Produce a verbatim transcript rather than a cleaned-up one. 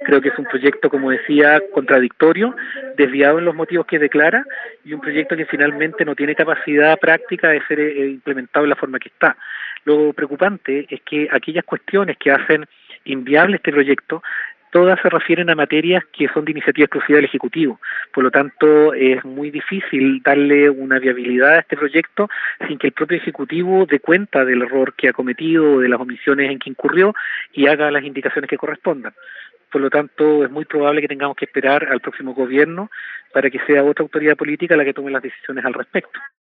Creo que es un proyecto, como decía, contradictorio, desviado en los motivos que declara, y un proyecto que finalmente no tiene capacidad práctica de ser eh, implementado en la forma que está. Lo preocupante es que aquellas cuestiones que hacen inviable este proyecto, todas se refieren a materias que son de iniciativa exclusiva del Ejecutivo. Por lo tanto, es muy difícil darle una viabilidad a este proyecto sin que el propio Ejecutivo dé cuenta del error que ha cometido o de las omisiones en que incurrió y haga las indicaciones que correspondan. Por lo tanto, es muy probable que tengamos que esperar al próximo gobierno para que sea otra autoridad política la que tome las decisiones al respecto.